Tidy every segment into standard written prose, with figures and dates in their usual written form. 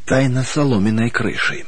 Тайна соломенной крыши.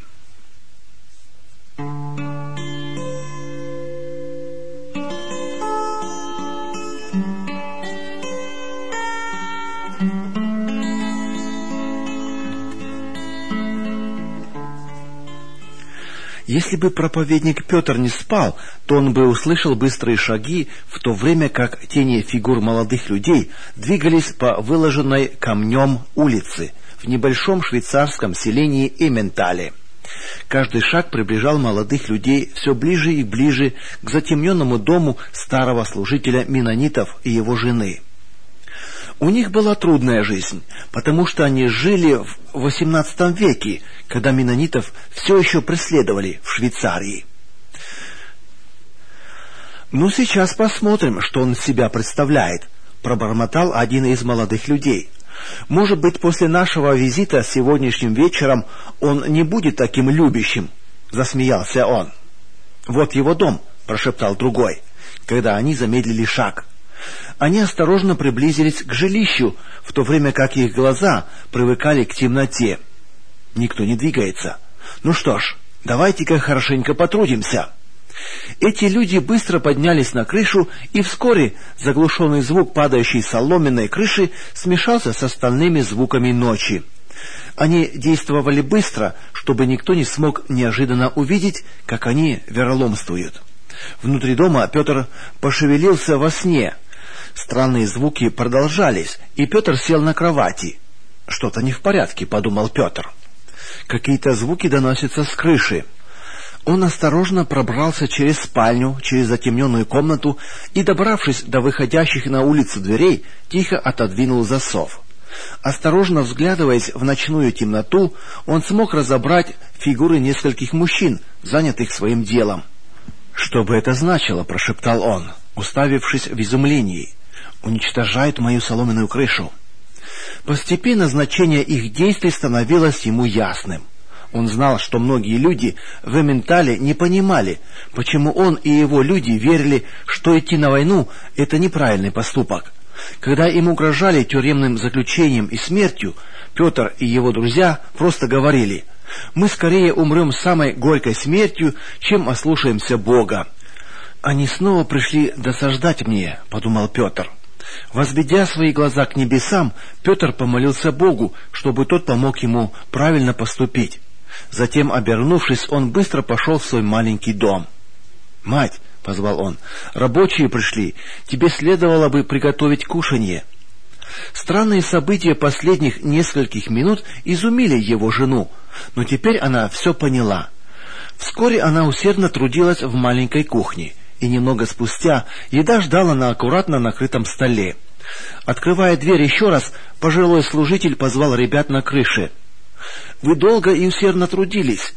Если бы проповедник Петр не спал, то он бы услышал быстрые шаги, в то время как тени фигур молодых людей двигались по выложенной камнем улице в небольшом швейцарском селении Эмментале. Каждый шаг приближал молодых людей все ближе и ближе к затемненному дому старого служителя меннонитов и его жены. У них была трудная жизнь, потому что они жили в XVIII веке, когда меннонитов все еще преследовали в Швейцарии. «Ну, сейчас посмотрим, что он из себя представляет», — пробормотал один из молодых людей. «Может быть, после нашего визита сегодняшним вечером он не будет таким любящим», — засмеялся он. «Вот его дом», — прошептал другой, когда они замедлили шаг. Они осторожно приблизились к жилищу, в то время как их глаза привыкали к темноте. Никто не двигается. «Ну что ж, давайте-ка хорошенько потрудимся». Эти люди быстро поднялись на крышу, и вскоре заглушенный звук падающей соломенной крыши смешался с остальными звуками ночи. Они действовали быстро, чтобы никто не смог неожиданно увидеть, как они вероломствуют. Внутри дома Петр пошевелился во сне. Странные звуки продолжались, и Петр сел на кровати. «Что-то не в порядке», — подумал Петр. «Какие-то звуки доносятся с крыши». Он осторожно пробрался через спальню, через затемненную комнату и, добравшись до выходящих на улицу дверей, тихо отодвинул засов. Осторожно взглядываясь в ночную темноту, он смог разобрать фигуры нескольких мужчин, занятых своим делом. «Что бы это значило?» — прошептал он, уставившись в изумлении. «Уничтожают мою соломенную крышу». Постепенно значение их действий становилось ему ясным. Он знал, что многие люди в Эмментале не понимали, почему он и его люди верили, что идти на войну — это неправильный поступок. Когда им угрожали тюремным заключением и смертью, Петр и его друзья просто говорили: «Мы скорее умрем самой горькой смертью, чем ослушаемся Бога». «Они снова пришли досаждать мне», — подумал Петр. Возведя свои глаза к небесам, Петр помолился Богу, чтобы тот помог ему правильно поступить. Затем, обернувшись, он быстро пошел в свой маленький дом. «Мать», — позвал он, — «рабочие пришли, тебе следовало бы приготовить кушанье». Странные события последних нескольких минут изумили его жену, но теперь она все поняла. Вскоре она усердно трудилась в маленькой кухне, и немного спустя еда ждала на аккуратно накрытом столе. Открывая дверь еще раз, пожилой служитель позвал ребят на крыше. «Вы долго и усердно трудились.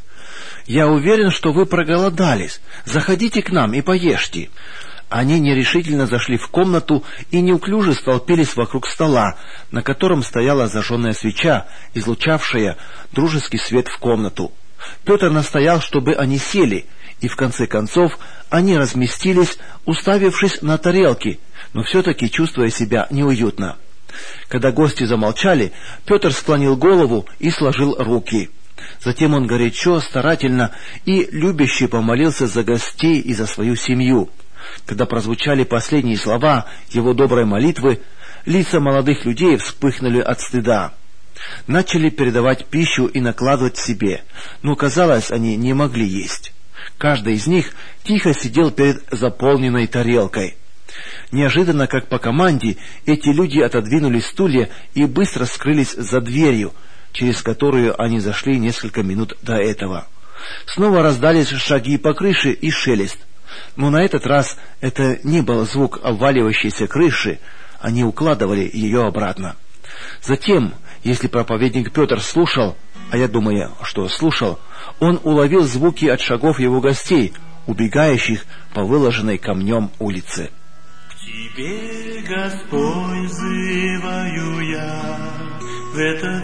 Я уверен, что вы проголодались. Заходите к нам и поешьте». Они нерешительно зашли в комнату и неуклюже столпились вокруг стола, на котором стояла зажженная свеча, излучавшая дружеский свет в комнату. Петр настоял, чтобы они сели, и в конце концов они разместились, уставившись на тарелки, но все-таки чувствуя себя неуютно. Когда гости замолчали, Петр склонил голову и сложил руки. Затем он горячо, старательно и любяще помолился за гостей и за свою семью. Когда прозвучали последние слова его доброй молитвы, лица молодых людей вспыхнули от стыда. Начали передавать пищу и накладывать себе, но, казалось, они не могли есть. Каждый из них тихо сидел перед заполненной тарелкой. Неожиданно, как по команде, эти люди отодвинули стулья и быстро скрылись за дверью, через которую они зашли несколько минут до этого. Снова раздались шаги по крыше и шелест. Но на этот раз это не был звук обваливающейся крыши, они укладывали ее обратно. Затем, если проповедник Петр слушал, а я думаю, что слушал, он уловил звуки от шагов его гостей, убегающих по выложенной камнем улице. «К Тебе, Господь, взываю я в этот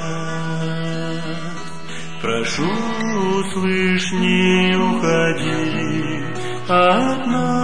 час. Прошу, услышь, не уходи от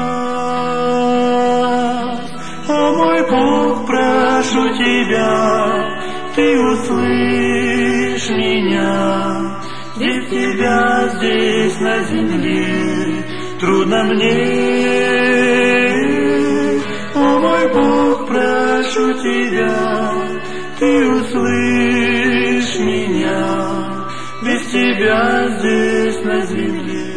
нас. О мой Бог, прошу Тебя, Ты услышь услышь меня, без тебя здесь на земле трудно мне. О мой Бог, прошу тебя, ты услышь меня, без тебя здесь на земле